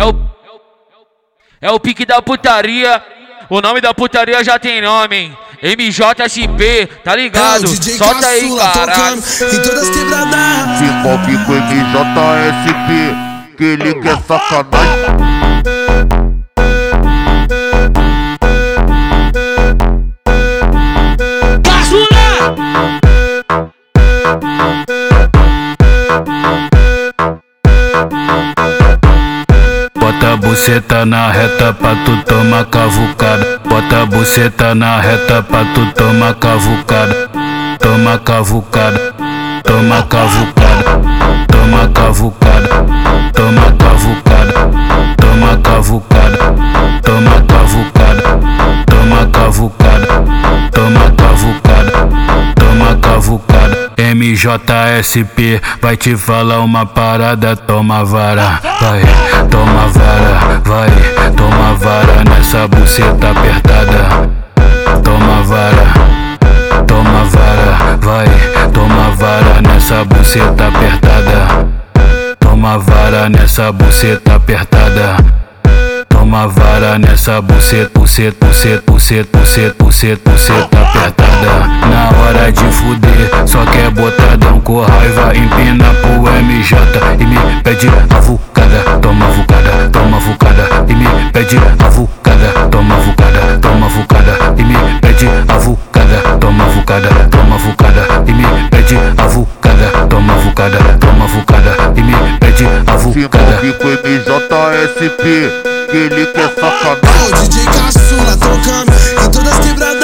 É o pique da putaria. O nome da putaria já tem nome, hein? MJSP, tá ligado? Solta aí, caralho. Em todas quebradas. Se envolve com MJSP, que ele quer sacanagem. Bota a buceta na reta pra tu tomar cavucada. Bota a buceta na reta pra tu tomar cavucada. Toma cavucada, toma cavucada, toma cavucada, toma cavucada, toma cavucada, toma cavucada, toma cavucada, toma cavucada, toma cavucada. MJSP vai te falar uma parada, toma vara, vai, toma vara, vai, toma vara nessa buceta apertada. Toma vara, toma vara, vai, toma vara nessa buceta apertada. Toma vara nessa buceta apertada. Toma vara nessa buceta, buceta, buceta, buceta, buceta, buceta, buceta apertada. Na hora de fuder, só quer botadão com raiva. Empina pro MJ e me pede avucada. Toma avucada, toma avucada e me pede avucada. Toma avucada, toma avucada e me pede avucada. Toma avucada, toma avucada e me pede avucada. Toma avucada, toma avucada e me pede avucada. Se envolve com MJSP, que ele quer sacanagem. É o DJ Caçula tocando em todas quebradas.